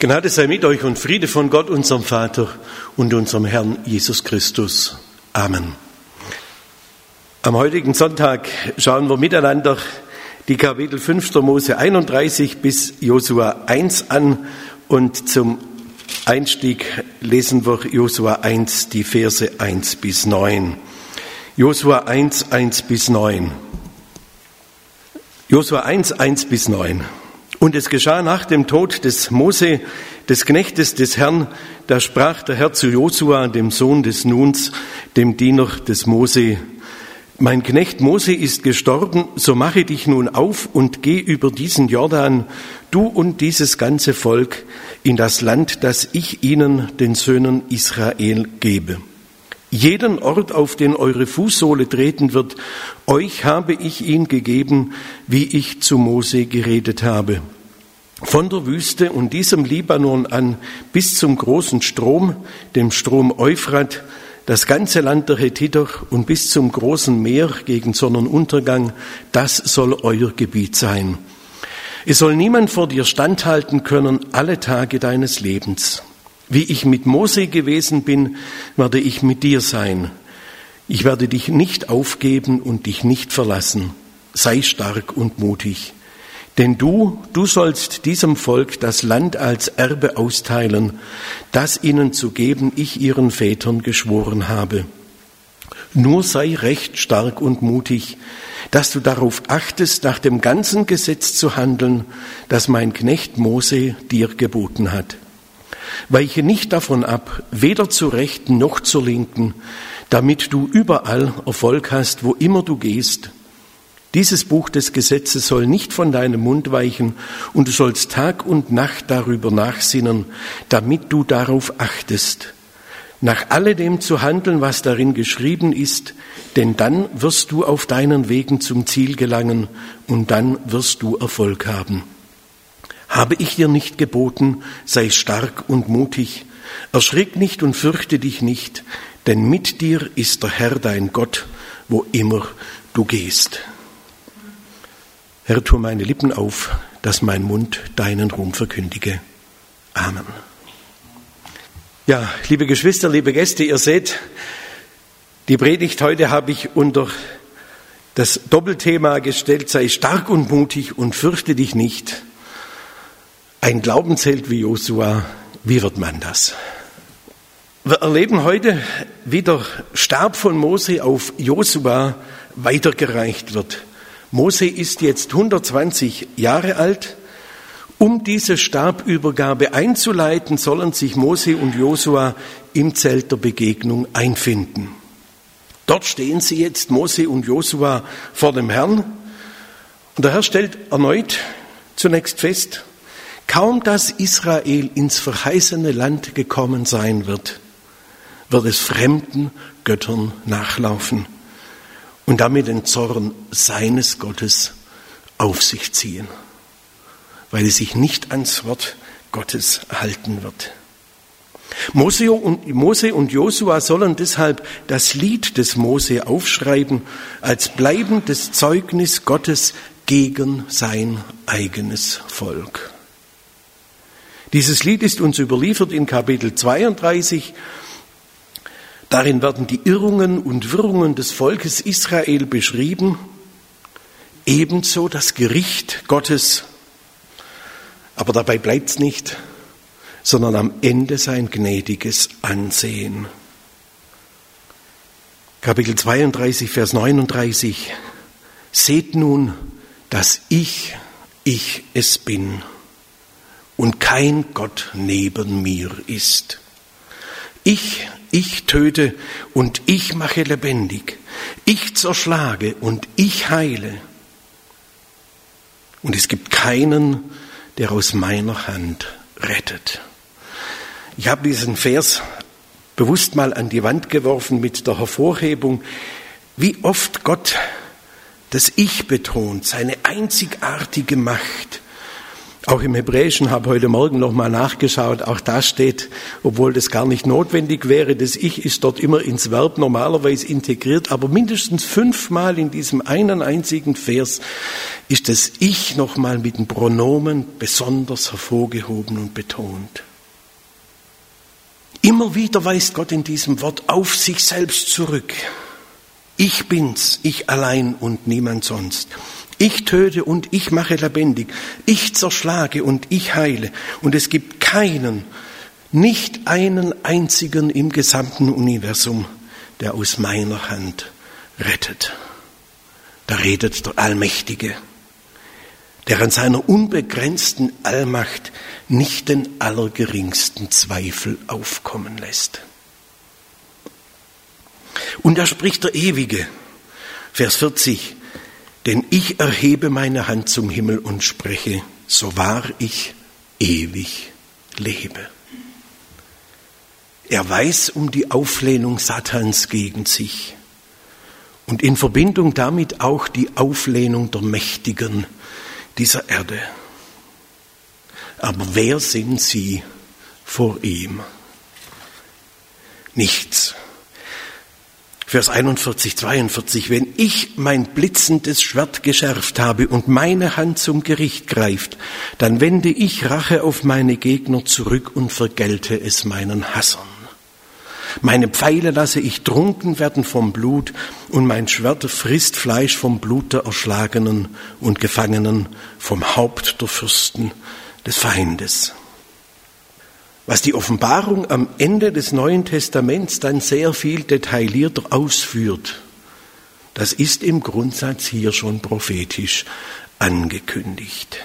Gnade sei mit euch und Friede von Gott, unserem Vater und unserem Herrn Jesus Christus. Amen. Am heutigen Sonntag schauen wir miteinander die Kapitel 5. Mose 31 bis Josua 1 an und zum Einstieg lesen wir Josua 1, die Verse 1 bis 9. Josua 1, 1 bis 9. Josua 1, 1 bis 9. Und es geschah nach dem Tod des Mose, des Knechtes des Herrn, da sprach der Herr zu Josua, dem Sohn des Nuns, dem Diener des Mose: Mein Knecht Mose ist gestorben, so mache dich nun auf und geh über diesen Jordan, du und dieses ganze Volk, in das Land, das ich ihnen, den Söhnen Israel, gebe. Jeden Ort, auf den eure Fußsohle treten wird, euch habe ich ihn gegeben, wie ich zu Mose geredet habe. Von der Wüste und diesem Libanon an bis zum großen Strom, dem Strom Euphrat, das ganze Land der Hethiter und bis zum großen Meer gegen Sonnenuntergang, das soll euer Gebiet sein. Es soll niemand vor dir standhalten können alle Tage deines Lebens. Wie ich mit Mose gewesen bin, werde ich mit dir sein. Ich werde dich nicht aufgeben und dich nicht verlassen. Sei stark und mutig. Denn du sollst diesem Volk das Land als Erbe austeilen, das ihnen zu geben ich ihren Vätern geschworen habe. Nur sei recht stark und mutig, dass du darauf achtest, nach dem ganzen Gesetz zu handeln, das mein Knecht Mose dir geboten hat. Weiche nicht davon ab, weder zur Rechten noch zur Linken, damit du überall Erfolg hast, wo immer du gehst. Dieses Buch des Gesetzes soll nicht von deinem Mund weichen, und du sollst Tag und Nacht darüber nachsinnen, damit du darauf achtest, nach alledem zu handeln, was darin geschrieben ist, denn dann wirst du auf deinen Wegen zum Ziel gelangen und dann wirst du Erfolg haben. Habe ich dir nicht geboten, sei stark und mutig, erschrick nicht und fürchte dich nicht, denn mit dir ist der Herr dein Gott, wo immer du gehst. Herr, tu meine Lippen auf, dass mein Mund deinen Ruhm verkündige. Amen. Ja, liebe Geschwister, liebe Gäste, ihr seht, die Predigt heute habe ich unter das Doppelthema gestellt: Sei stark und mutig und fürchte dich nicht. Ein Glaubensheld wie Josua, wie wird man das? Wir erleben heute, wie der Stab von Mose auf Josua weitergereicht wird. Mose ist jetzt 120 Jahre alt. Um diese Stabübergabe einzuleiten, sollen sich Mose und Josua im Zelt der Begegnung einfinden. Dort stehen sie jetzt, Mose und Josua, vor dem Herrn. Und der Herr stellt erneut zunächst fest: Kaum dass Israel ins verheißene Land gekommen sein wird es fremden Göttern nachlaufen und damit den Zorn seines Gottes auf sich ziehen, weil es sich nicht ans Wort Gottes halten wird. Mose und Josua sollen deshalb das Lied des Mose aufschreiben als bleibendes Zeugnis Gottes gegen sein eigenes Volk. Dieses Lied ist uns überliefert in Kapitel 32. Darin werden die Irrungen und Wirrungen des Volkes Israel beschrieben, ebenso das Gericht Gottes. Aber dabei bleibt es nicht, sondern am Ende sein gnädiges Ansehen. Kapitel 32, Vers 39. Seht nun, dass ich es bin und kein Gott neben mir ist. Ich töte und ich mache lebendig. Ich zerschlage und ich heile. Und es gibt keinen, der aus meiner Hand rettet. Ich habe diesen Vers bewusst mal an die Wand geworfen mit der Hervorhebung, wie oft Gott das Ich betont, seine einzigartige Macht, Auch im Hebräischen habe heute Morgen nochmal nachgeschaut, auch da steht, obwohl das gar nicht notwendig wäre, das Ich ist dort immer ins Verb normalerweise integriert, aber mindestens 5-mal in diesem einen einzigen Vers ist das Ich nochmal mit dem Pronomen besonders hervorgehoben und betont. Immer wieder weist Gott in diesem Wort auf sich selbst zurück. Ich bin's, ich allein und niemand sonst. Ich töte und ich mache lebendig. Ich zerschlage und ich heile. Und es gibt keinen, nicht einen einzigen im gesamten Universum, der aus meiner Hand rettet. Da redet der Allmächtige, der an seiner unbegrenzten Allmacht nicht den allergeringsten Zweifel aufkommen lässt. Und da spricht der Ewige, Vers 40, denn ich erhebe meine Hand zum Himmel und spreche, so wahr ich ewig lebe. Er weiß um die Auflehnung Satans gegen sich und in Verbindung damit auch die Auflehnung der Mächtigen dieser Erde. Aber wer sind sie vor ihm? Nichts. Vers 41, 42, wenn ich mein blitzendes Schwert geschärft habe und meine Hand zum Gericht greift, dann wende ich Rache auf meine Gegner zurück und vergelte es meinen Hassern. Meine Pfeile lasse ich trunken werden vom Blut und mein Schwert frisst Fleisch vom Blut der Erschlagenen und Gefangenen, vom Haupt der Fürsten des Feindes. Was die Offenbarung am Ende des Neuen Testaments dann sehr viel detaillierter ausführt, das ist im Grundsatz hier schon prophetisch angekündigt.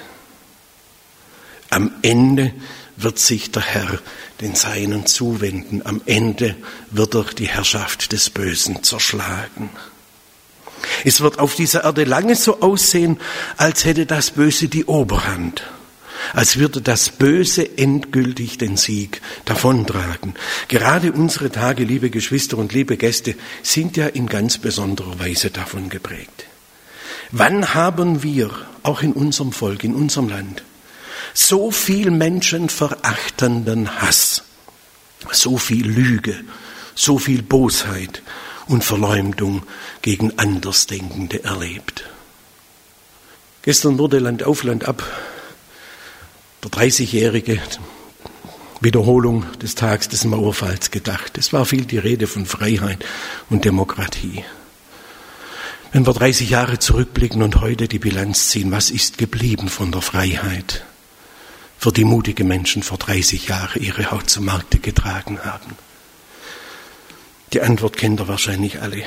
Am Ende wird sich der Herr den Seinen zuwenden. Am Ende wird er die Herrschaft des Bösen zerschlagen. Es wird auf dieser Erde lange so aussehen, als hätte das Böse die Oberhand. Als würde das Böse endgültig den Sieg davontragen. Gerade unsere Tage, liebe Geschwister und liebe Gäste, sind ja in ganz besonderer Weise davon geprägt. Wann haben wir, auch in unserem Volk, in unserem Land, so viel menschenverachtenden Hass, so viel Lüge, so viel Bosheit und Verleumdung gegen Andersdenkende erlebt? Gestern wurde Land auf, Land ab der 30-jährige Wiederholung des Tages des Mauerfalls gedacht. Es war viel die Rede von Freiheit und Demokratie. Wenn wir 30 Jahre zurückblicken und heute die Bilanz ziehen, was ist geblieben von der Freiheit, für die mutige Menschen vor 30 Jahren ihre Haut zum Markte getragen haben? Die Antwort kennt ihr wahrscheinlich alle.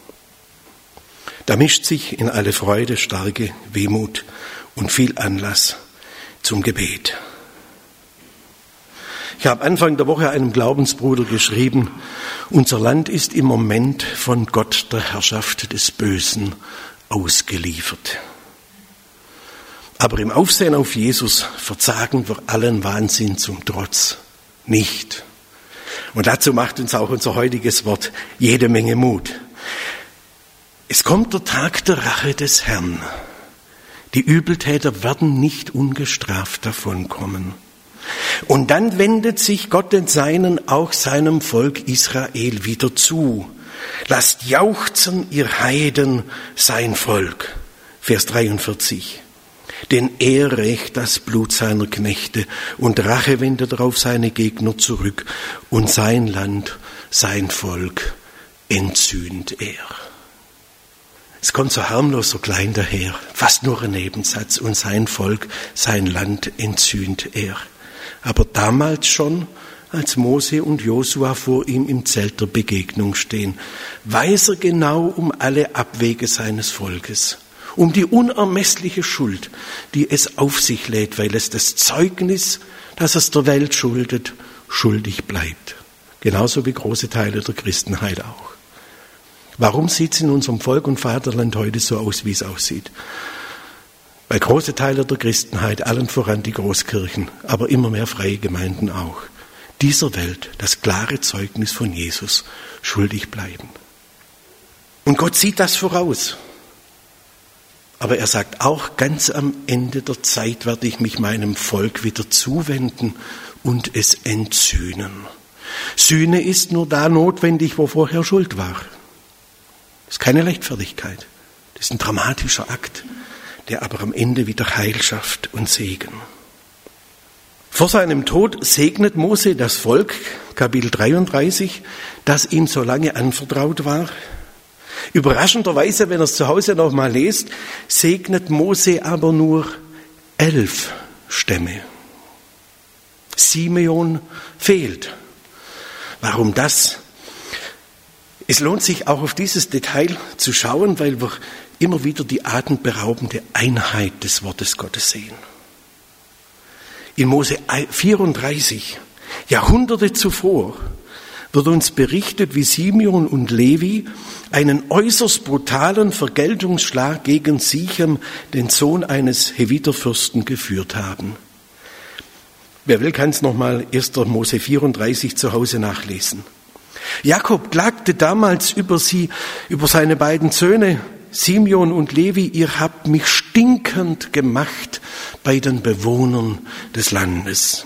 Da mischt sich in alle Freude starke Wehmut und viel Anlass zum Gebet. Ich habe Anfang der Woche einem Glaubensbruder geschrieben, unser Land ist im Moment von Gott der Herrschaft des Bösen ausgeliefert. Aber im Aufsehen auf Jesus verzagen wir allen Wahnsinn zum Trotz nicht. Und dazu macht uns auch unser heutiges Wort jede Menge Mut. Es kommt der Tag der Rache des Herrn. Die Übeltäter werden nicht ungestraft davonkommen. Und dann wendet sich Gott den Seinen, auch seinem Volk Israel, wieder zu. Lasst jauchzen, ihr Heiden, sein Volk. Vers 43. Denn er rächt das Blut seiner Knechte und Rache wendet er auf seine Gegner zurück und sein Land, sein Volk entzündet er. Es kommt so harmlos, so klein daher, fast nur ein Nebensatz. Und sein Volk, sein Land entzündet er. Aber damals schon, als Mose und Josua vor ihm im Zelt der Begegnung stehen, weiß er genau um alle Abwege seines Volkes, um die unermessliche Schuld, die es auf sich lädt, weil es das Zeugnis, das es der Welt schuldet, schuldig bleibt. Genauso wie große Teile der Christenheit auch. Warum sieht es in unserem Volk und Vaterland heute so aus, wie es aussieht? Weil große Teile der Christenheit, allen voran die Großkirchen, aber immer mehr freie Gemeinden auch, dieser Welt das klare Zeugnis von Jesus schuldig bleiben. Und Gott sieht das voraus. Aber er sagt auch, ganz am Ende der Zeit werde ich mich meinem Volk wieder zuwenden und es entsühnen. Sühne ist nur da notwendig, wo vorher Schuld war. Das ist keine Leichtfertigkeit. Das ist ein dramatischer Akt, der aber am Ende wieder Heil schafft und Segen. Vor seinem Tod segnet Mose das Volk, Kapitel 33, das ihm so lange anvertraut war. Überraschenderweise, wenn er es zu Hause noch mal liest, segnet Mose aber nur 11 Stämme. Simeon fehlt. Warum das? Es lohnt sich auch auf dieses Detail zu schauen, weil wir immer wieder die atemberaubende Einheit des Wortes Gottes sehen. In Mose 34, Jahrhunderte zuvor, wird uns berichtet, wie Simeon und Levi einen äußerst brutalen Vergeltungsschlag gegen Sichem, den Sohn eines Heviterfürsten, geführt haben. Wer will, kann es nochmal 1. Mose 34 zu Hause nachlesen. Jakob klagte damals über seine beiden Söhne, Simeon und Levi, ihr habt mich stinkend gemacht bei den Bewohnern des Landes.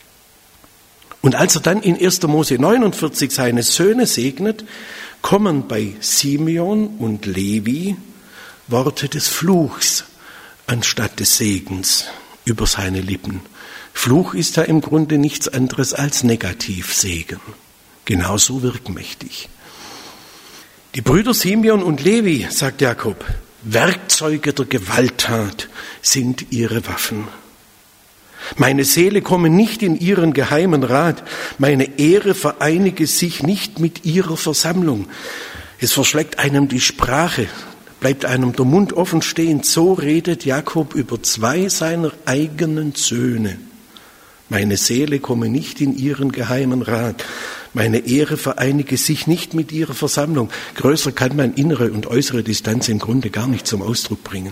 Und als er dann in 1. Mose 49 seine Söhne segnet, kommen bei Simeon und Levi Worte des Fluchs anstatt des Segens über seine Lippen. Fluch ist ja im Grunde nichts anderes als Negativsegen. Genauso wirkmächtig. Die Brüder Simeon und Levi, sagt Jakob, Werkzeuge der Gewalttat sind ihre Waffen. Meine Seele komme nicht in ihren geheimen Rat, meine Ehre vereinige sich nicht mit ihrer Versammlung. Es verschlägt einem die Sprache, bleibt einem der Mund offen stehen. So redet Jakob über 2 seiner eigenen Söhne. Meine Seele komme nicht in ihren geheimen Rat. Meine Ehre vereinige sich nicht mit ihrer Versammlung. Größer kann man innere und äußere Distanz im Grunde gar nicht zum Ausdruck bringen.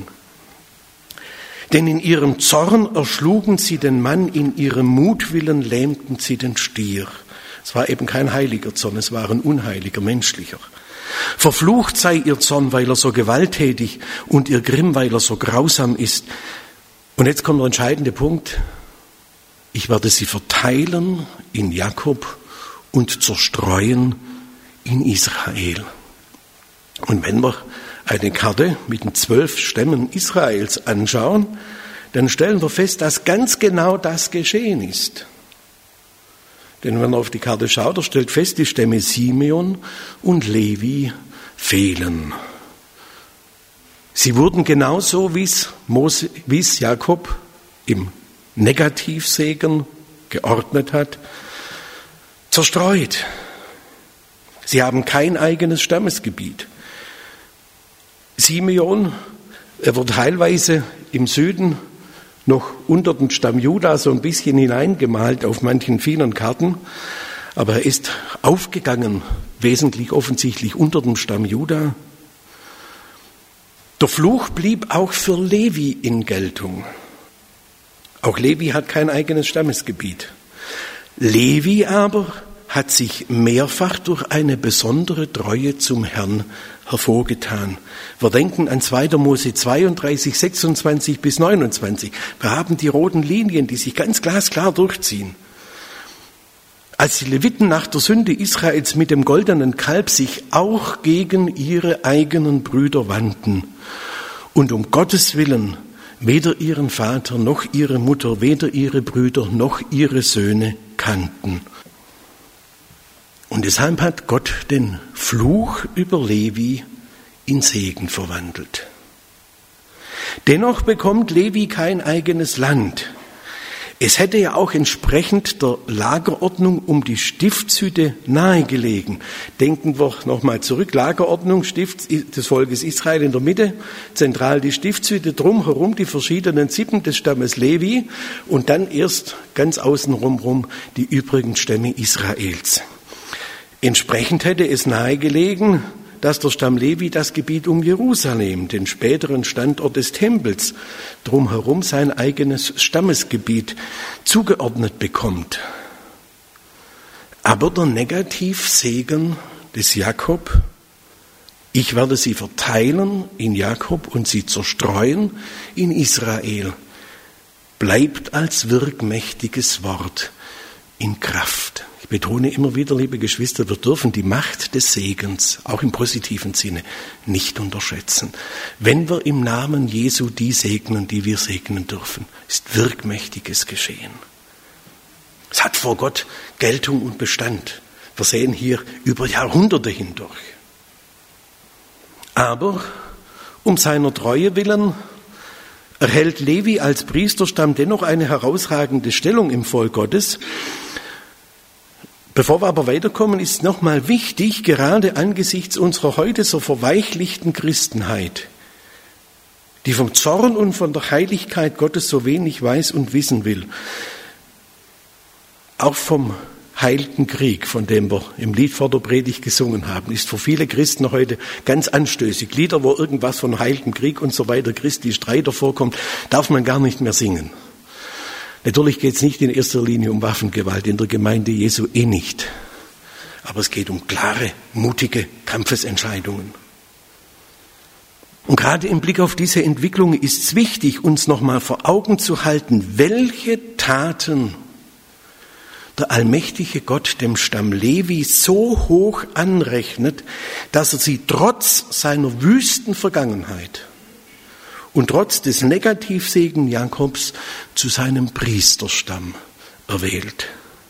Denn in ihrem Zorn erschlugen sie den Mann, in ihrem Mutwillen lähmten sie den Stier. Es war eben kein heiliger Zorn, es war ein unheiliger, menschlicher. Verflucht sei ihr Zorn, weil er so gewalttätig, und ihr Grimm, weil er so grausam ist. Und jetzt kommt der entscheidende Punkt. Ich werde sie verteilen in Jakob und zerstreuen in Israel. Und wenn wir eine Karte mit den 12 Stämmen Israels anschauen, dann stellen wir fest, dass ganz genau das geschehen ist. Denn wenn man auf die Karte schaut, stellt fest, die Stämme Simeon und Levi fehlen. Sie wurden genauso, wie es Jakob im Negativsegen geordnet hat, zerstreut. Sie haben kein eigenes Stammesgebiet. Simeon, er wird teilweise im Süden noch unter den Stamm Juda so ein bisschen hineingemalt auf manchen vielen Karten, aber er ist aufgegangen, wesentlich offensichtlich unter dem Stamm Juda. Der Fluch blieb auch für Levi in Geltung. Auch Levi hat kein eigenes Stammesgebiet. Levi aber hat sich mehrfach durch eine besondere Treue zum Herrn hervorgetan. Wir denken an 2. Mose 32, 26 bis 29. Wir haben die roten Linien, die sich ganz glasklar durchziehen. Als die Leviten nach der Sünde Israels mit dem goldenen Kalb sich auch gegen ihre eigenen Brüder wandten und um Gottes Willen weder ihren Vater noch ihre Mutter, weder ihre Brüder noch ihre Söhne kannten. Und deshalb hat Gott den Fluch über Levi in Segen verwandelt. Dennoch bekommt Levi kein eigenes Land. Es hätte ja auch entsprechend der Lagerordnung um die Stiftshütte nahegelegen. Denken wir nochmal zurück. Lagerordnung des Volkes Israel in der Mitte, zentral die Stiftshütte, drumherum die verschiedenen Sippen des Stammes Levi und dann erst ganz außenrum die übrigen Stämme Israels. Entsprechend hätte es nahegelegen, dass der Stamm Levi das Gebiet um Jerusalem, den späteren Standort des Tempels, drumherum sein eigenes Stammesgebiet zugeordnet bekommt. Aber der Negativsegen des Jakob Ich werde sie verteilen in Jakob und sie zerstreuen in Israel. Bleibt als wirkmächtiges Wort in Kraft. Ich betone immer wieder, liebe Geschwister, wir dürfen die Macht des Segens, auch im positiven Sinne, nicht unterschätzen. Wenn wir im Namen Jesu die segnen, die wir segnen dürfen, ist wirkmächtiges geschehen. Es hat vor Gott Geltung und Bestand. Wir sehen hier über Jahrhunderte hindurch. Aber um seiner Treue willen erhält Levi als Priesterstamm dennoch eine herausragende Stellung im Volk Gottes. Bevor wir aber weiterkommen, ist nochmal wichtig, gerade angesichts unserer heute so verweichlichten Christenheit, die vom Zorn und von der Heiligkeit Gottes so wenig weiß und wissen will, auch vom Heiligen Krieg, von dem wir im Lied vor der Predigt gesungen haben, ist für viele Christen heute ganz anstößig. Lieder, wo irgendwas von Heiligen Krieg und so weiter, Christi Streiter vorkommt, darf man gar nicht mehr singen. Natürlich geht es nicht in erster Linie um Waffengewalt, in der Gemeinde Jesu nicht. Aber es geht um klare, mutige Kampfesentscheidungen. Und gerade im Blick auf diese Entwicklung ist es wichtig, uns nochmal vor Augen zu halten, welche Taten der allmächtige Gott dem Stamm Levi so hoch anrechnet, dass er sie trotz seiner wüsten Vergangenheit und trotz des Negativsegen Jakobs zu seinem Priesterstamm erwählt.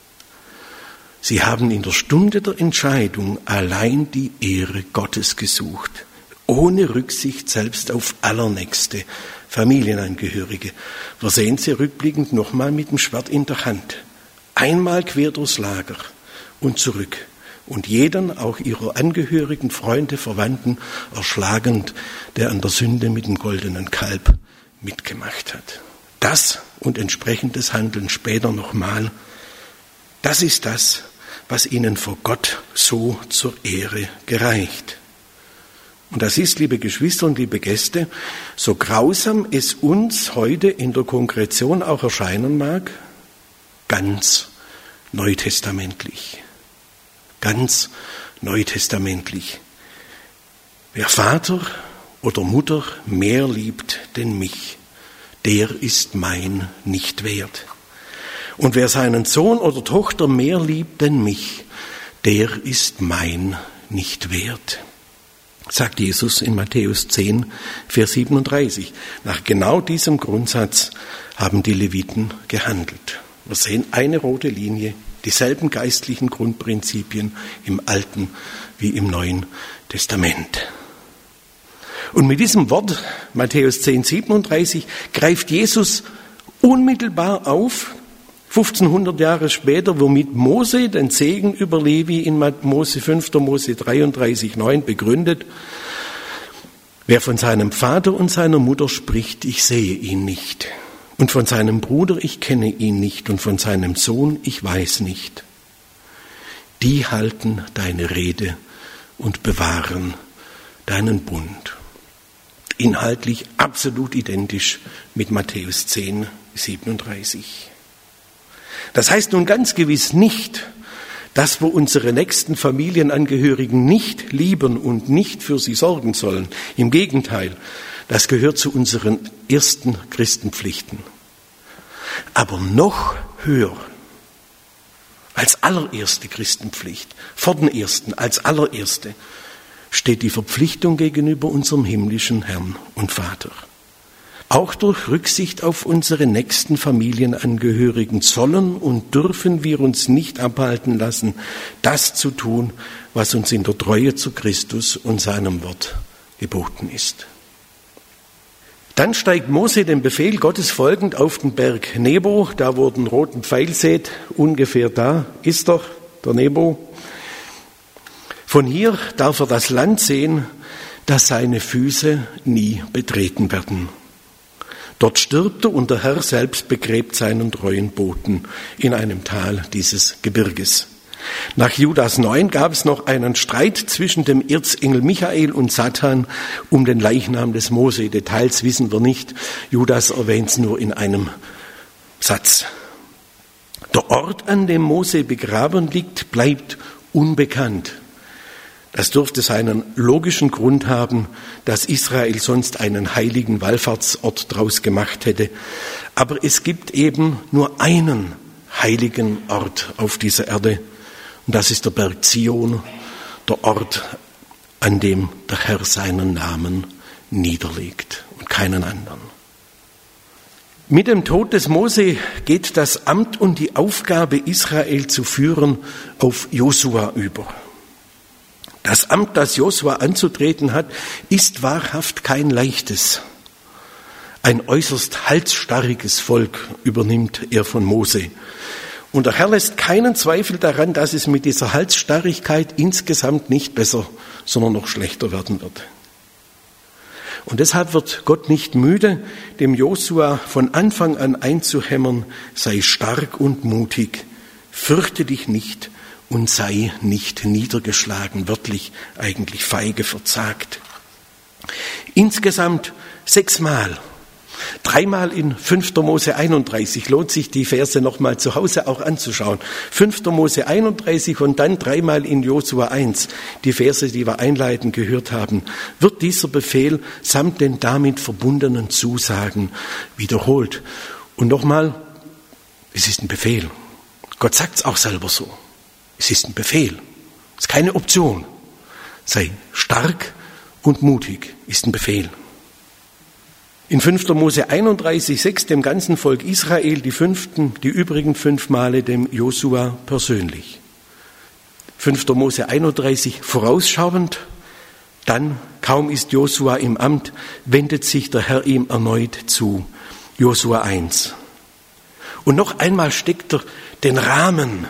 Sie haben in der Stunde der Entscheidung allein die Ehre Gottes gesucht, ohne Rücksicht selbst auf allernächste Familienangehörige. Wir sehen sie rückblickend nochmal mit dem Schwert in der Hand. Einmal quer durchs Lager und zurück und jeden, auch ihrer Angehörigen, Freunde, Verwandten, erschlagend, der an der Sünde mit dem goldenen Kalb mitgemacht hat. Das und entsprechendes Handeln später nochmal, das ist das, was ihnen vor Gott so zur Ehre gereicht. Und das ist, liebe Geschwister und liebe Gäste, so grausam es uns heute in der Konkretion auch erscheinen mag, ganz neutestamentlich. Ganz neutestamentlich. Wer Vater oder Mutter mehr liebt denn mich, der ist mein nicht wert. Und wer seinen Sohn oder Tochter mehr liebt denn mich, der ist mein nicht wert. Sagt Jesus in Matthäus 10, Vers 37. Nach genau diesem Grundsatz haben die Leviten gehandelt. Wir sehen eine rote Linie, dieselben geistlichen Grundprinzipien im Alten wie im Neuen Testament. Und mit diesem Wort, Matthäus 10, 37, greift Jesus unmittelbar auf, 1500 Jahre später, womit Mose den Segen über Levi in Mose 5. Mose 33, 9 begründet. Wer von seinem Vater und seiner Mutter spricht, ich sehe ihn nicht. Und von seinem Bruder, ich kenne ihn nicht. Und von seinem Sohn, ich weiß nicht. Die halten deine Rede und bewahren deinen Bund. Inhaltlich absolut identisch mit Matthäus 10, 37. Das heißt nun ganz gewiss nicht, dass wir unsere nächsten Familienangehörigen nicht lieben und nicht für sie sorgen sollen. Im Gegenteil, das gehört zu unseren ersten Christenpflichten. Aber noch höher als allererste Christenpflicht, vor den ersten, als allererste, steht die Verpflichtung gegenüber unserem himmlischen Herrn und Vater. Auch durch Rücksicht auf unsere nächsten Familienangehörigen sollen und dürfen wir uns nicht abhalten lassen, das zu tun, was uns in der Treue zu Christus und seinem Wort geboten ist. Dann steigt Mose dem Befehl Gottes folgend auf den Berg Nebo, da wo den roten Pfeil seht, ungefähr da ist doch der Nebo. Von hier darf er das Land sehen, das seine Füße nie betreten werden. Dort stirbt er und der Herr selbst begräbt seinen treuen Boten in einem Tal dieses Gebirges. Nach Judas 9 gab es noch einen Streit zwischen dem Erzengel Michael und Satan um den Leichnam des Mose. Details wissen wir nicht. Judas erwähnt es nur in einem Satz. Der Ort, an dem Mose begraben liegt, bleibt unbekannt. Das dürfte seinen logischen Grund haben, dass Israel sonst einen heiligen Wallfahrtsort draus gemacht hätte. Aber es gibt eben nur einen heiligen Ort auf dieser Erde. Und das ist der Berg Zion, der Ort, an dem der Herr seinen Namen niederlegt und keinen anderen. Mit dem Tod des Mose geht das Amt und die Aufgabe, Israel zu führen, auf Josua über. Das Amt, das Josua anzutreten hat, ist wahrhaft kein leichtes. Ein äußerst halsstarriges Volk übernimmt er von Mose. Und der Herr lässt keinen Zweifel daran, dass es mit dieser Halsstarrigkeit insgesamt nicht besser, sondern noch schlechter werden wird. Und deshalb wird Gott nicht müde, dem Josua von Anfang an einzuhämmern, sei stark und mutig, fürchte dich nicht und sei nicht niedergeschlagen, wörtlich eigentlich feige, verzagt. Insgesamt 6 Mal. 3-mal in 5. Mose 31, lohnt sich die Verse nochmal zu Hause auch anzuschauen. 5. Mose 31 und dann 3-mal in Josua 1, die Verse, die wir einleitend gehört haben, wird dieser Befehl samt den damit verbundenen Zusagen wiederholt. Und nochmal, es ist ein Befehl. Gott sagt es auch selber so. Es ist ein Befehl. Es ist keine Option. Sei stark und mutig, ist ein Befehl. In 5. Mose 31,6 dem ganzen Volk Israel, die übrigen 5 Male dem Josua persönlich. 5. Mose 31 vorausschauend, dann, kaum ist Josua im Amt, wendet sich der Herr ihm erneut zu. Josua 1. Und noch einmal steckt er den Rahmen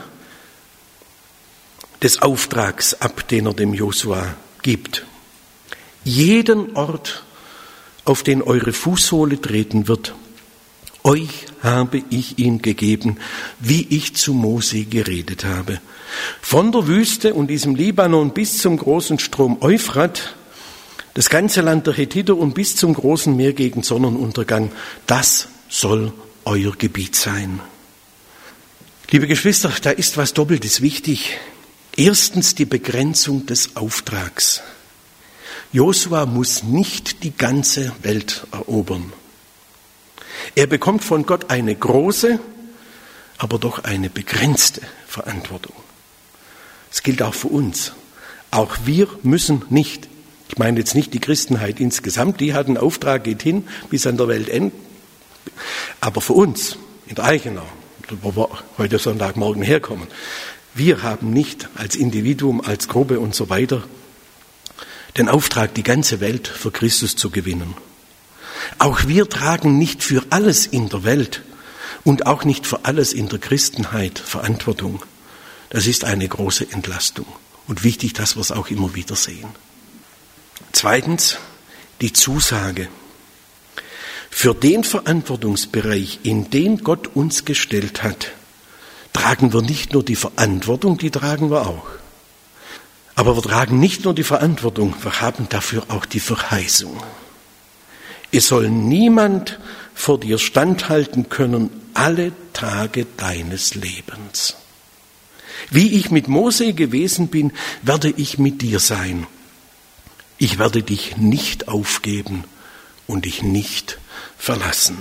des Auftrags ab, den er dem Josua gibt. Jeden Ort, auf den eure Fußsohle treten wird, euch habe ich ihn gegeben, wie ich zu Mose geredet habe. Von der Wüste und diesem Libanon bis zum großen Strom Euphrat, das ganze Land der Hethiter und bis zum großen Meer gegen Sonnenuntergang, das soll euer Gebiet sein. Liebe Geschwister, da ist was Doppeltes wichtig. Erstens die Begrenzung des Auftrags. Josua muss nicht die ganze Welt erobern. Er bekommt von Gott eine große, aber doch eine begrenzte Verantwortung. Das gilt auch für uns. Auch wir müssen nicht, ich meine jetzt nicht die Christenheit insgesamt, die hat einen Auftrag, geht hin bis an der Weltende, aber für uns in der Eichenau, wo wir heute Sonntagmorgen herkommen, wir haben nicht als Individuum, als Gruppe und so weiter den Auftrag, die ganze Welt für Christus zu gewinnen. Auch wir tragen nicht für alles in der Welt und auch nicht für alles in der Christenheit Verantwortung. Das ist eine große Entlastung und wichtig, dass wir es auch immer wieder sehen. Zweitens, die Zusage. Für den Verantwortungsbereich, in den Gott uns gestellt hat, tragen wir nicht nur die Verantwortung, die tragen wir auch. Aber wir tragen nicht nur die Verantwortung, wir haben dafür auch die Verheißung. Es soll niemand vor dir standhalten können alle Tage deines Lebens. Wie ich mit Mose gewesen bin, werde ich mit dir sein. Ich werde dich nicht aufgeben und dich nicht verlassen.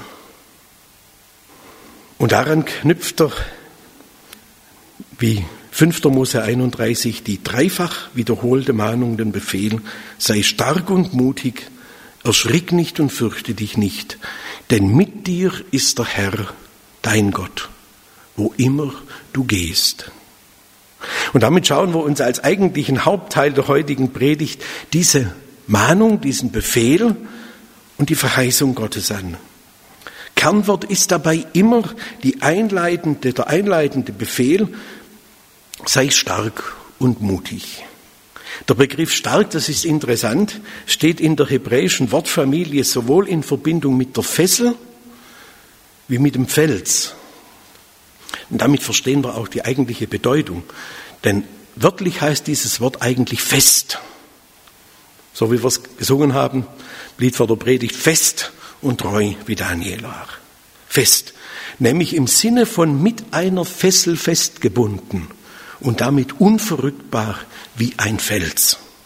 Und daran knüpft er, wie 5. Mose 31, die dreifach wiederholte Mahnung, den Befehl, sei stark und mutig, erschrick nicht und fürchte dich nicht, denn mit dir ist der Herr, dein Gott, wo immer du gehst. Und damit schauen wir uns als eigentlichen Hauptteil der heutigen Predigt diese Mahnung, diesen Befehl und die Verheißung Gottes an. Kernwort ist dabei immer der einleitende Befehl, sei stark und mutig. Der Begriff stark, das ist interessant, steht in der hebräischen Wortfamilie sowohl in Verbindung mit der Fessel wie mit dem Fels. Und damit verstehen wir auch die eigentliche Bedeutung. Denn wörtlich heißt dieses Wort eigentlich fest. So wie wir es gesungen haben, Lied vor der Predigt, fest und treu wie Daniel war. Fest, nämlich im Sinne von mit einer Fessel festgebunden und damit unverrückbar wie ein Fels.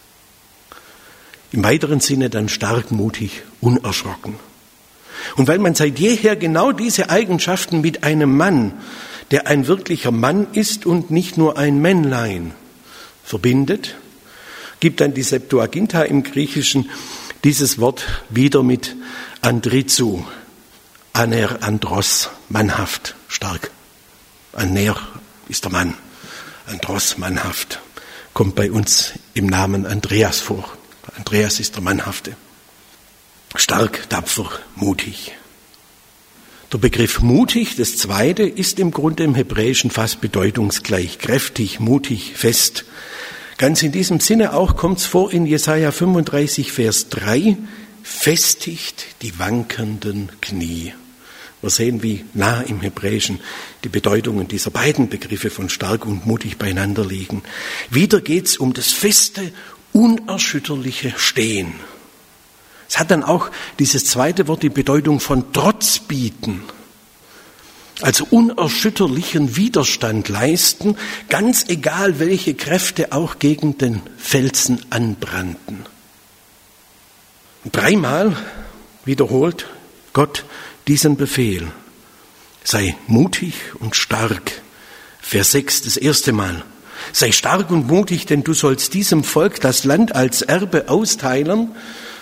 Im weiteren Sinne dann stark, mutig, unerschrocken. Und weil man seit jeher genau diese Eigenschaften mit einem Mann, der ein wirklicher Mann ist und nicht nur ein Männlein, verbindet, gibt dann die Septuaginta im Griechischen dieses Wort wieder mit andrizu, aner, andros, mannhaft, stark. Aner ist der Mann, andros, mannhaft, kommt bei uns im Namen Andreas vor. Andreas ist der Mannhafte. Stark, tapfer, mutig. Der Begriff mutig, das zweite, ist im Grunde im Hebräischen fast bedeutungsgleich. Kräftig, mutig, fest. Ganz in diesem Sinne auch kommt es vor in Jesaja 35, Vers 3, festigt die wankenden Knie. Wir sehen, wie nah im Hebräischen die Bedeutungen dieser beiden Begriffe von stark und mutig beieinander liegen. Wieder geht es um das feste, unerschütterliche Stehen. Es hat dann auch dieses zweite Wort die Bedeutung von Trotz bieten. Also unerschütterlichen Widerstand leisten, ganz egal welche Kräfte auch gegen den Felsen anbrannten. 3-mal wiederholt Gott diesen Befehl. Sei mutig und stark. Vers 6, das erste Mal. Sei stark und mutig, denn du sollst diesem Volk das Land als Erbe austeilen.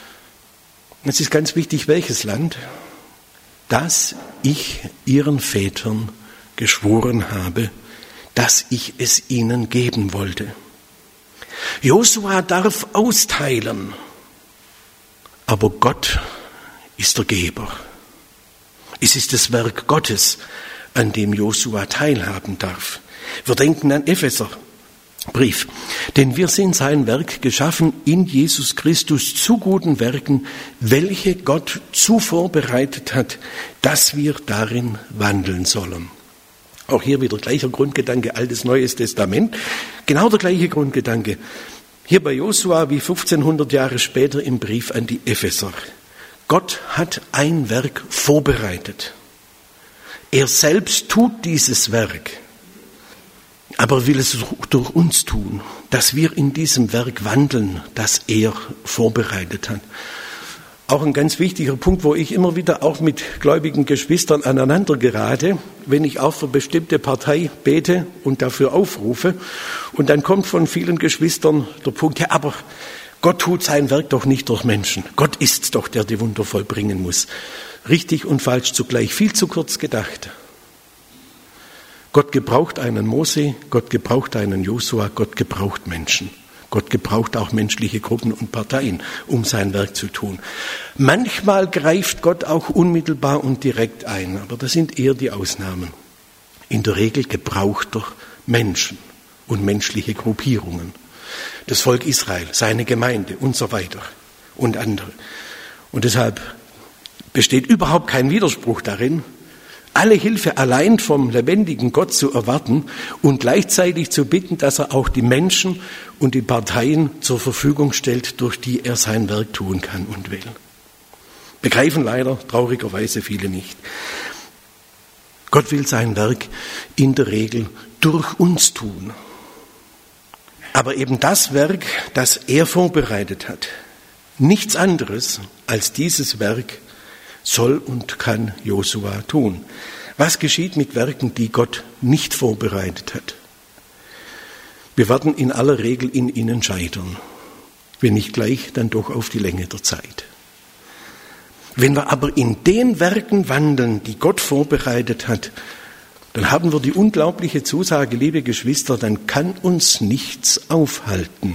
Es ist ganz wichtig, welches Land? Das ich ihren Vätern geschworen habe, dass ich es ihnen geben wollte. Josua darf austeilen, aber Gott ist der Geber. Es ist das Werk Gottes, an dem Josua teilhaben darf. Wir denken an Epheserbrief, denn wir sind sein Werk geschaffen in Jesus Christus zu guten Werken, welche Gott zuvor bereitet hat, dass wir darin wandeln sollen. Auch hier wieder gleicher Grundgedanke, Altes, Neues Testament, genau der gleiche Grundgedanke. Hier bei Josua wie 1500 Jahre später im Brief an die Epheser. Gott hat ein Werk vorbereitet. Er selbst tut dieses Werk, aber will es durch uns tun, dass wir in diesem Werk wandeln, das er vorbereitet hat. Auch ein ganz wichtiger Punkt, wo ich immer wieder auch mit gläubigen Geschwistern aneinander gerate, wenn ich auch für bestimmte Partei bete und dafür aufrufe. Und dann kommt von vielen Geschwistern der Punkt, ja, aber Gott tut sein Werk doch nicht durch Menschen. Gott ist doch der, der Wunder vollbringen muss. Richtig und falsch zugleich, viel zu kurz gedacht. Gott gebraucht einen Mose, Gott gebraucht einen Josua, Gott gebraucht Menschen. Gott gebraucht auch menschliche Gruppen und Parteien, um sein Werk zu tun. Manchmal greift Gott auch unmittelbar und direkt ein, aber das sind eher die Ausnahmen. In der Regel gebraucht er Menschen und menschliche Gruppierungen. Das Volk Israel, seine Gemeinde und so weiter und andere. Und deshalb besteht überhaupt kein Widerspruch darin, alle Hilfe allein vom lebendigen Gott zu erwarten und gleichzeitig zu bitten, dass er auch die Menschen und die Parteien zur Verfügung stellt, durch die er sein Werk tun kann und will. Begreifen leider traurigerweise viele nicht. Gott will sein Werk in der Regel durch uns tun. Aber eben das Werk, das er vorbereitet hat, nichts anderes als dieses Werk soll und kann Josua tun. Was geschieht mit Werken, die Gott nicht vorbereitet hat? Wir werden in aller Regel in ihnen scheitern. Wenn nicht gleich, dann doch auf die Länge der Zeit. Wenn wir aber in den Werken wandeln, die Gott vorbereitet hat, dann haben wir die unglaubliche Zusage, liebe Geschwister, dann kann uns nichts aufhalten.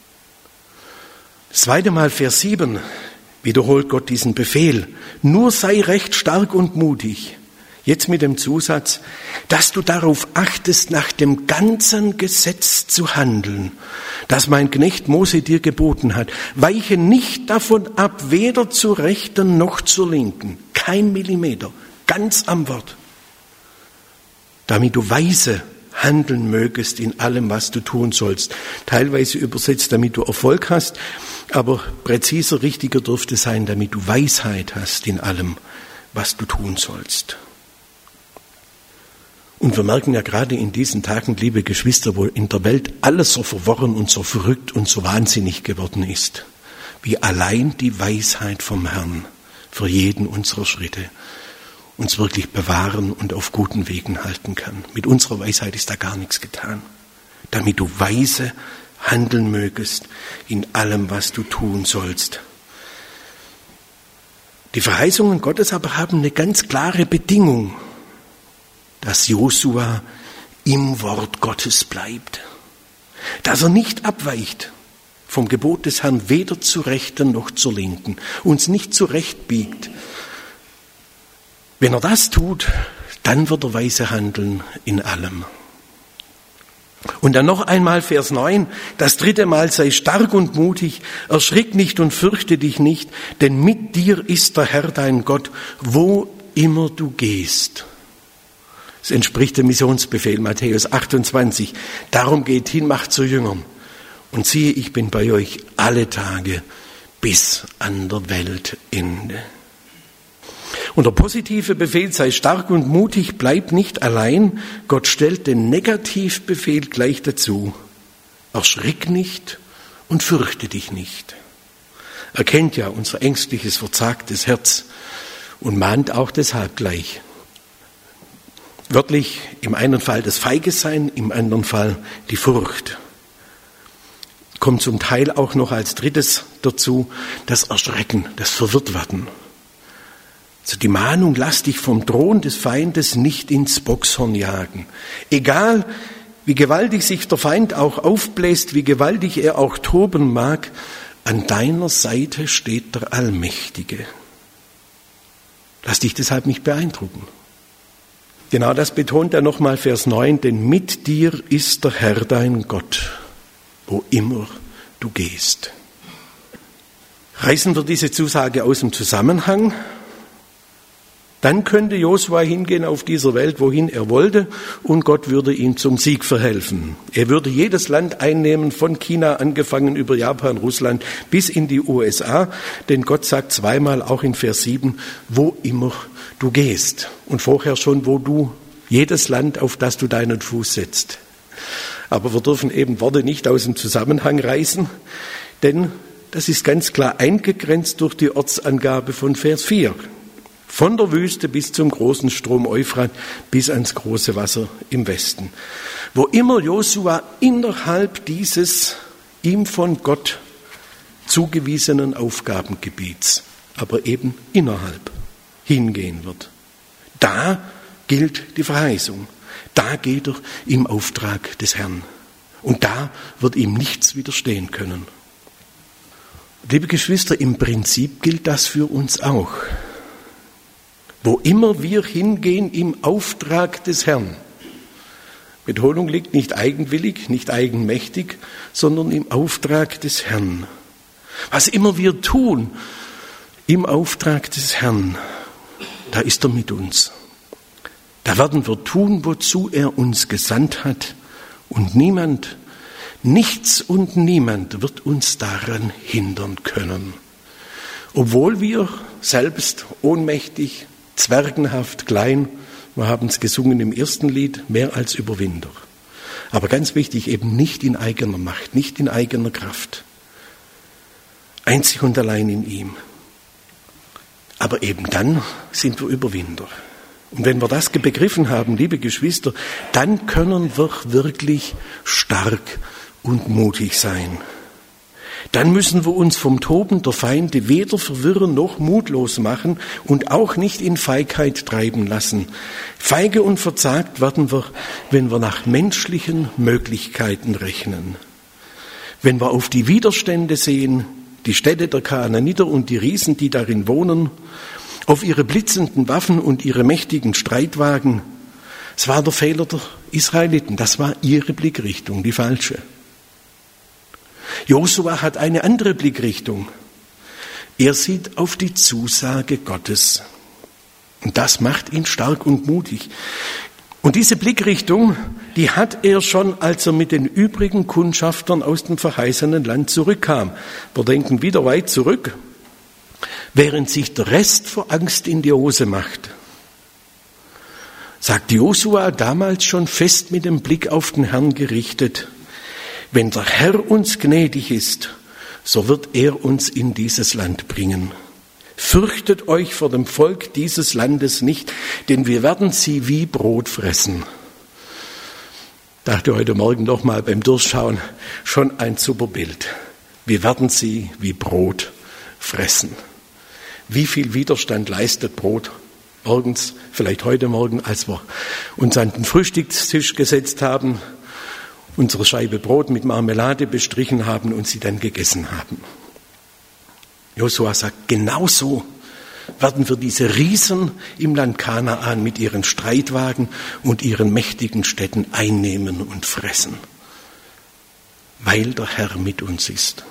Das zweite Mal, Vers 7, wiederholt Gott diesen Befehl. Nur sei recht stark und mutig. Jetzt mit dem Zusatz, dass du darauf achtest, nach dem ganzen Gesetz zu handeln, das mein Knecht Mose dir geboten hat. Weiche nicht davon ab, weder zur rechten noch zur linken. Kein Millimeter, ganz am Wort. Damit du weise handeln mögest in allem, was du tun sollst. Teilweise übersetzt, damit du Erfolg hast, aber präziser, richtiger dürfte sein, damit du Weisheit hast in allem, was du tun sollst. Und wir merken ja gerade in diesen Tagen, liebe Geschwister, wo in der Welt alles so verworren und so verrückt und so wahnsinnig geworden ist. wie allein die Weisheit vom Herrn für jeden unserer Schritte uns wirklich bewahren und auf guten Wegen halten kann. Mit unserer Weisheit ist da gar nichts getan. Damit du weise handeln mögest in allem, was du tun sollst. Die Verheißungen Gottes aber haben eine ganz klare Bedingung, dass Josua im Wort Gottes bleibt, dass er nicht abweicht vom Gebot des Herrn, weder zur Rechten noch zur Linken, uns nicht zurechtbiegt. Wenn er das tut, dann wird er weise handeln in allem. Und dann noch einmal Vers 9, das dritte Mal: sei stark und mutig, erschrick nicht und fürchte dich nicht, denn mit dir ist der Herr dein Gott, wo immer du gehst. Es entspricht dem Missionsbefehl Matthäus 28. Darum geht hin, macht zu Jüngern. Und siehe, ich bin bei euch alle Tage bis an der Weltende. Und der positive Befehl, sei stark und mutig, bleibt nicht allein. Gott stellt den Negativbefehl gleich dazu. Erschrick nicht und fürchte dich nicht. Er kennt ja unser ängstliches, verzagtes Herz und mahnt auch deshalb gleich. Wörtlich im einen Fall das Feigesein, im anderen Fall die Furcht. Kommt zum Teil auch noch als drittes dazu das Erschrecken, das Verwirrtwerden. Also die Mahnung, lass dich vom Thron des Feindes nicht ins Bockshorn jagen. Egal, wie gewaltig sich der Feind auch aufbläst, wie gewaltig er auch toben mag, an deiner Seite steht der Allmächtige. Lass dich deshalb nicht beeindrucken. Genau das betont er nochmal, Vers 9, denn mit dir ist der Herr dein Gott, wo immer du gehst. Reißen wir diese Zusage aus dem Zusammenhang, dann könnte Josua hingehen auf dieser Welt, wohin er wollte, und Gott würde ihm zum Sieg verhelfen. Er würde jedes Land einnehmen, von China angefangen über Japan, Russland bis in die USA, denn Gott sagt zweimal, auch in Vers 7, wo immer du gehst. Und vorher schon, wo du jedes Land, auf das du deinen Fuß setzt. Aber wir dürfen eben Worte nicht aus dem Zusammenhang reißen, denn das ist ganz klar eingegrenzt durch die Ortsangabe von Vers 4. Von der Wüste bis zum großen Strom Euphrat, bis ans große Wasser im Westen. Wo immer Josua innerhalb dieses ihm von Gott zugewiesenen Aufgabengebiets, aber eben innerhalb, hingehen wird. Da gilt die Verheißung. Da geht er im Auftrag des Herrn. Und da wird ihm nichts widerstehen können. Liebe Geschwister, im Prinzip gilt das für uns auch. Wo immer wir hingehen im Auftrag des Herrn. Betonung liegt nicht eigenwillig, nicht eigenmächtig, sondern im Auftrag des Herrn. Was immer wir tun im Auftrag des Herrn, da ist er mit uns. Da werden wir tun, wozu er uns gesandt hat. Und niemand, nichts und niemand wird uns daran hindern können. Obwohl wir selbst ohnmächtig, zwergenhaft, klein, wir haben es gesungen im ersten Lied, mehr als Überwinder. Aber ganz wichtig, eben nicht in eigener Macht, nicht in eigener Kraft. Einzig und allein in ihm. Aber eben dann sind wir Überwinder. Und wenn wir das begriffen haben, liebe Geschwister, dann können wir wirklich stark und mutig sein. Dann müssen wir uns vom Toben der Feinde weder verwirren noch mutlos machen und auch nicht in Feigheit treiben lassen. Feige und verzagt werden wir, wenn wir nach menschlichen Möglichkeiten rechnen. Wenn wir auf die Widerstände sehen, die Städte der Kanaaniter und die Riesen, die darin wohnen, auf ihre blitzenden Waffen und ihre mächtigen Streitwagen. Es war der Fehler der Israeliten, das war ihre Blickrichtung, die falsche. Josua hat eine andere Blickrichtung. Er sieht auf die Zusage Gottes. Und das macht ihn stark und mutig. Und diese Blickrichtung, die hat er schon, als er mit den übrigen Kundschaftern aus dem verheißenen Land zurückkam. Wir denken wieder weit zurück, während sich der Rest vor Angst in die Hose macht. Sagt Josua damals schon fest mit dem Blick auf den Herrn gerichtet: Wenn der Herr uns gnädig ist, so wird er uns in dieses Land bringen. Fürchtet euch vor dem Volk dieses Landes nicht, denn wir werden sie wie Brot fressen. Dachte heute Morgen noch mal beim Durchschauen, schon ein super Bild. Wir werden sie wie Brot fressen. Wie viel Widerstand leistet Brot morgens, vielleicht heute Morgen, als wir uns an den Frühstückstisch gesetzt haben, unsere Scheibe Brot mit Marmelade bestrichen haben und sie dann gegessen haben. Josua sagt, genauso werden wir diese Riesen im Land Kanaan mit ihren Streitwagen und ihren mächtigen Städten einnehmen und fressen, weil der Herr mit uns ist.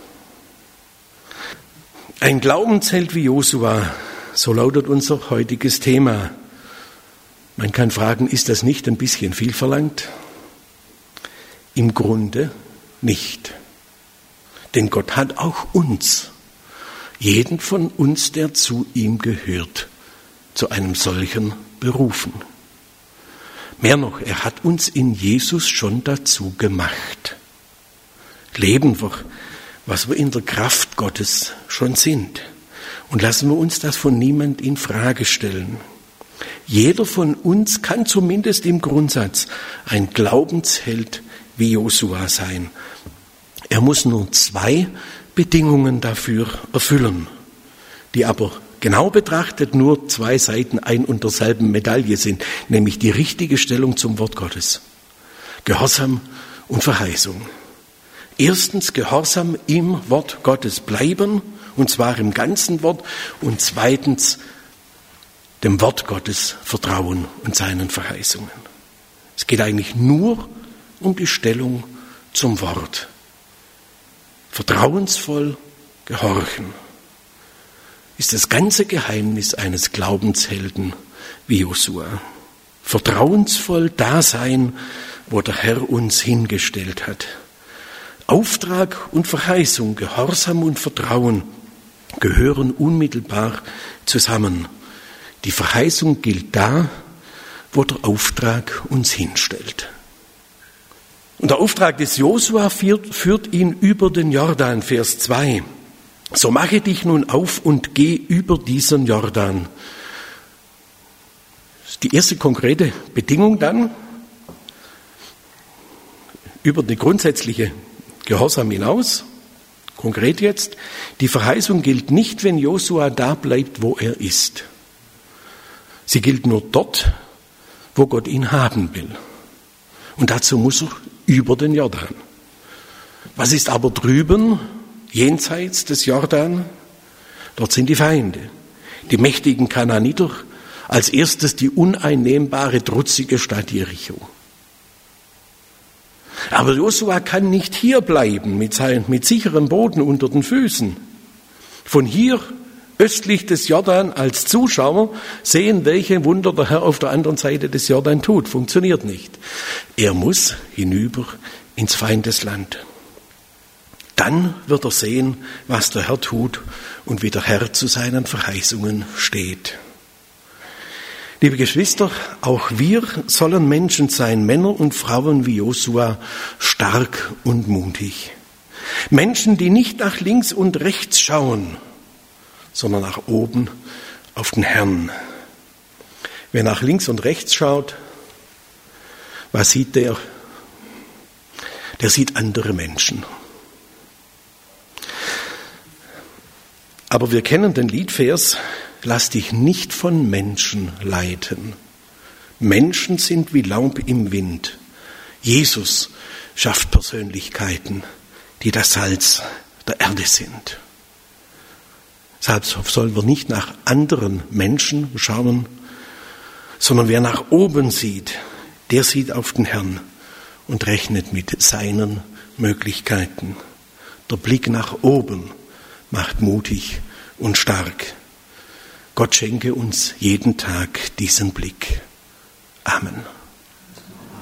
Ein Glaubensheld wie Josua, so lautet unser heutiges Thema. Man kann fragen, ist das nicht ein bisschen viel verlangt? Im Grunde nicht. Denn Gott hat auch uns, jeden von uns, der zu ihm gehört, zu einem solchen berufen. Mehr noch, er hat uns in Jesus schon dazu gemacht. Leben wir, was wir in der Kraft Gottes schon sind. Und lassen wir uns das von niemand in Frage stellen. Jeder von uns kann zumindest im Grundsatz ein Glaubensheld wie Josua sein. Er muss nur 2 Bedingungen dafür erfüllen, die aber genau betrachtet nur 2 Seiten ein und derselben Medaille sind, nämlich die richtige Stellung zum Wort Gottes. Gehorsam und Verheißung. Erstens Gehorsam im Wort Gottes bleiben, und zwar im ganzen Wort, und zweitens dem Wort Gottes vertrauen und seinen Verheißungen. Es geht eigentlich nur um die Stellung zum Wort. Vertrauensvoll gehorchen ist das ganze Geheimnis eines Glaubenshelden wie Josua. Vertrauensvoll da sein, wo der Herr uns hingestellt hat. Auftrag und Verheißung, Gehorsam und Vertrauen gehören unmittelbar zusammen. Die Verheißung gilt da, wo der Auftrag uns hinstellt. Und der Auftrag des Josua führt ihn über den Jordan, Vers 2. So mache dich nun auf und geh über diesen Jordan. Das ist die erste konkrete Bedingung dann, über die grundsätzliche Gehorsam hinaus. Konkret jetzt, die Verheißung gilt nicht, wenn Josua da bleibt, wo er ist. Sie gilt nur dort, wo Gott ihn haben will. Und dazu muss er über den Jordan. Was ist aber drüben, jenseits des Jordan? Dort sind die Feinde, die mächtigen Kanaaniter, als erstes die uneinnehmbare, trutzige Stadt Jericho. Aber Josua kann nicht hier bleiben mit sicherem Boden unter den Füßen. Von hier östlich des Jordan als Zuschauer sehen, welche Wunder der Herr auf der anderen Seite des Jordan tut. Funktioniert nicht. Er muss hinüber ins Feindesland. Dann wird er sehen, was der Herr tut und wie der Herr zu seinen Verheißungen steht. Liebe Geschwister, auch wir sollen Menschen sein, Männer und Frauen wie Josua, stark und mutig. Menschen, die nicht nach links und rechts schauen, sondern nach oben auf den Herrn. Wer nach links und rechts schaut, was sieht der? Der sieht andere Menschen. Aber wir kennen den Liedvers, lass dich nicht von Menschen leiten. Menschen sind wie Laub im Wind. Jesus schafft Persönlichkeiten, die das Salz der Erde sind. Deshalb sollen wir nicht nach anderen Menschen schauen, sondern wer nach oben sieht, der sieht auf den Herrn und rechnet mit seinen Möglichkeiten. Der Blick nach oben macht mutig und stark. Gott schenke uns jeden Tag diesen Blick. Amen.